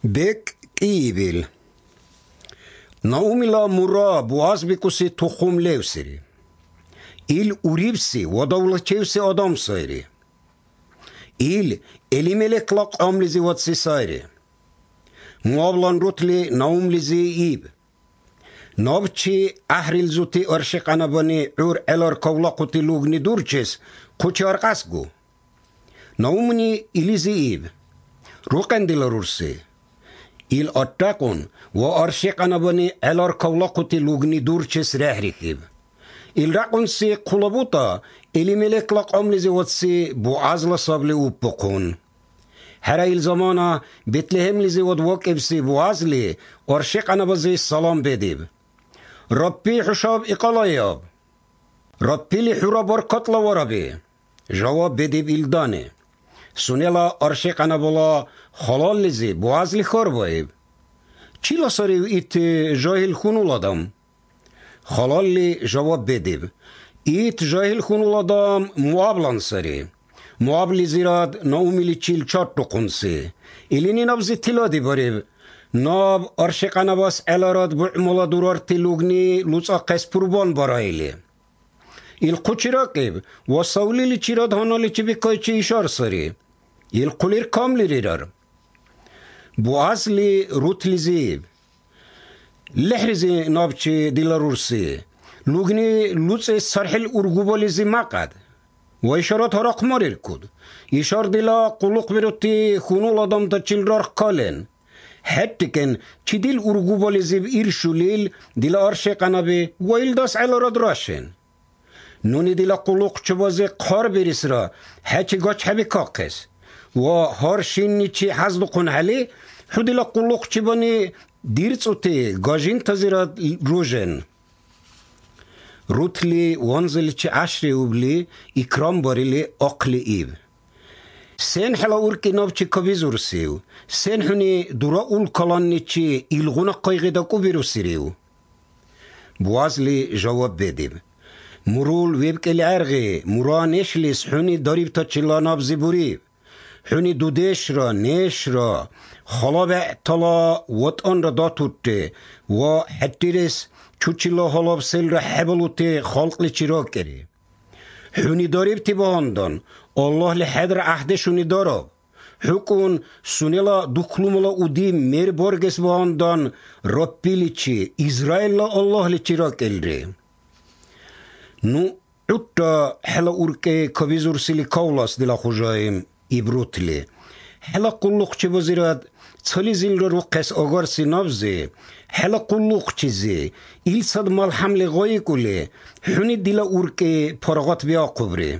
بك إيبل ناوملا مرا بواز بكوسي تخوم ليوسري إل أوريبسي ودولتشيوسي أدام سايري إل إليملك لق أملزي واتسي سايري موابلان روتلي ناوم لزي إيب نابتشي أحريل زوتي أرشق أنا بني عور إلار كولاقوتي لوغني دورچس قوچي أرقاسقو ناومني إليزي إيب روكن دلارورسي إل أتاقون وأرشق أنا بني إلار كولاقوتي لوغني دورچس رحريكيب إل راقون سي قلبوتا إلي ملك لق أملزي واتسي بوعزل صابلي وبقون هرا إل زمانا بتلهم لزي ودوك إبسي بوعزلي أرشق أنا بزي السلام بديب ربي حشاب إقالاياب ربي لحورا بركت لوربي جواب بديب إلداني سونيلا أرشق أنا بلا خلال لزي بوعزلي خاربايب چی لساريو إيت جاهل خونو لادم خلال لي جواب بديب إيت جاهل خونو لادم موابلان ساري موابلي زيراد ناومي لي چيل چارتو قنسي إليني نبزي تلادي باريب ناب أرشق أنا باس ألاراد بعملا دورار تلوغني لوصا قس پروبان برايلي القوچي راقب وصولي لي چيراد هانا لي چي بكاي چي إشار ساري القلير كاملي ريرار بوعز لي روت لي زيب لحرزي نابچي ديلارورسي لوغني لوصي سرحل أرغوبا لزي ماقاد وإشارات هراق مارير كود إشار ديلا قلوق بروتي خونو لادم دا چلرار قالن حتى كان چي ديل أرغوبا لزيب إرشوليل ديلا أرشق أنا بي وإل داس على راشن نوني ديلا قلوق چبازي قار بريسرا حتى غاچ حبي كاقس وهارشيني چي حزدو قن علي حو ديلا قلوق چباني ديرتوتي غاجين تزيرات روجن روتلي وانزل چي عشري وبلي إكرام باريلي أقلي إيب سين حلا أوركي ناب چي كبيزور سيو سين حني دورا أول كلاني چي إلغونا قايغداكو بيرو سيريو بوازلي جواب بديب مرول ويبك العرغي مرانيش ليس حني داريب تا چلا ناب زيبوريب حني دوديش را نيش را خلاب اعتلا وطن را داتوته و حتيرس چوچلا حلاب سل را حبلوته خلق لچرا كري حني داريب تباندان الله لحدر عهدشوني دارب حكون سونيلا دخلوملا ودي مير بورگس باندان ربي لچي إسرائيل الله لچرا كالري نو عطا حلا أوركي كبيزور سيلي كولاس دلا خجايم إبروتلي حلا قلوق چه بزيراد تسالي زيل رو قس آغار سينابزي حلا قلوق چيزي إل صد مال حمل غاية كولي حوني دلا أوركي پارغات بيا قبري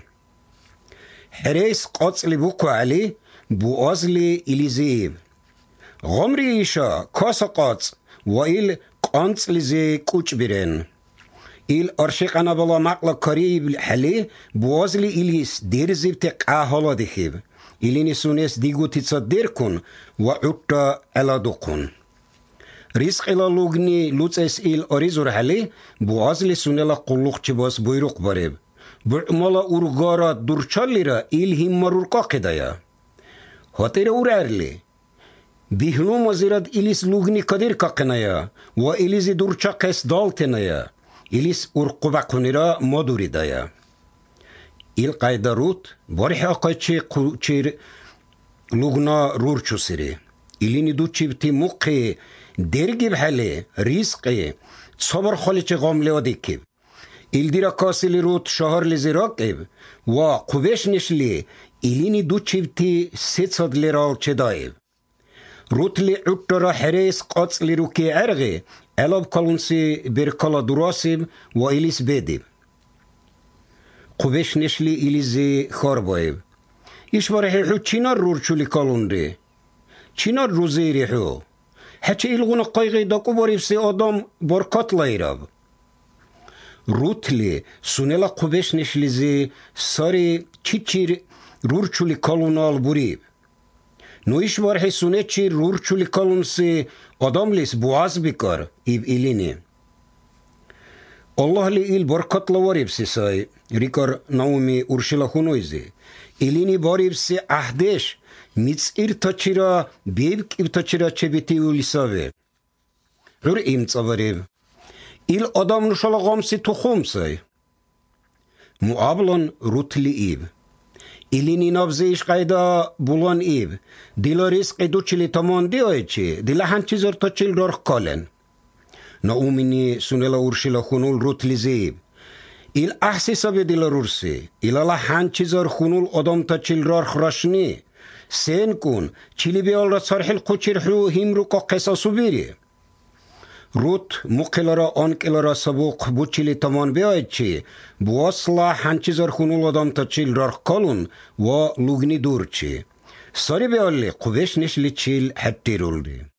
حريس قاطس لبوكو علي بوازلي إليزيب غمري إيشا كاسا قاطس وإل قانس لزي كوچ بيرن إل أرشق أنا بلا مقلا كاريب حلي بوازلي إليس دير زيبتي قاهالا ديخيب إليني سونيس ديگو تصدر كن وعطا ألا دوكن رزق إلا لوغني لوت اس إل أريزور حلي بوازلي سونيلا قلوق چباس بويروق باريب بعمالا أورغارا دورچالي را إل هم مرورقا قدايا هاتير أورارلي بيهنو مزيراد إليس لوغني قدير قاقنايا و إليس دورچا قس دالتنايا إليس أورقبا قنرا مادوري دايا إل قايدا روت بارح أقايتشي قوچير لوغنا رورچو سيري إليني دو چيبتي موقي درگي بحالي رزقي صبر خاليچي غاملي وديكيب إل ديرا كاسلي روت شهر لزيراكيب و قبش نشلي إليني دو چيبتي 300 ليرال چه دايب روت لي عطرا حريس قاطس لروكي عرغي ألاب كالونسي بركالا دراسيب و إليس بديب قبش نشلي إليزي خاربايب إيش بارحي حو چينار رورچو لي كالوندي چينار روزيري حو حتى إلغونا قايغي داكو باريبسي آدم بركات لايراب روتلي سونيلا قبش نشليزي ساري چيچير رورچو لي كالونال بوريب نو إيش بارحي سوني چير رورچو لي كالونسي آدم ليس بوعز بكار إيب إليني الله لي إل بركات لواريبسي ساي ريكار ناومي أرشلا خونويزي إليني باريبسي أحدش мицир точира бевкив точира чебити улисаве гур имцаварев ил адам нушалагамси тухумсай муаблон рутливив илини навзиш qayda bulan iv diloris qeduchili tamondi oychi dilahanchizor tochil ror kolen no umini sunela urshila khunul rutliziv il ahsisabe dilarursi ilala hanchizor khunul odam tochil ror khrashni sen kun chilibiol sarhil quchirhu himru qaqesasubiri rut muqilara onqilara sabuq buchili tamon beoychi buasla hanchizor khunul odam tochil ror kolun va lugni durchi sari beolli quvesh nishli chil hattiruldi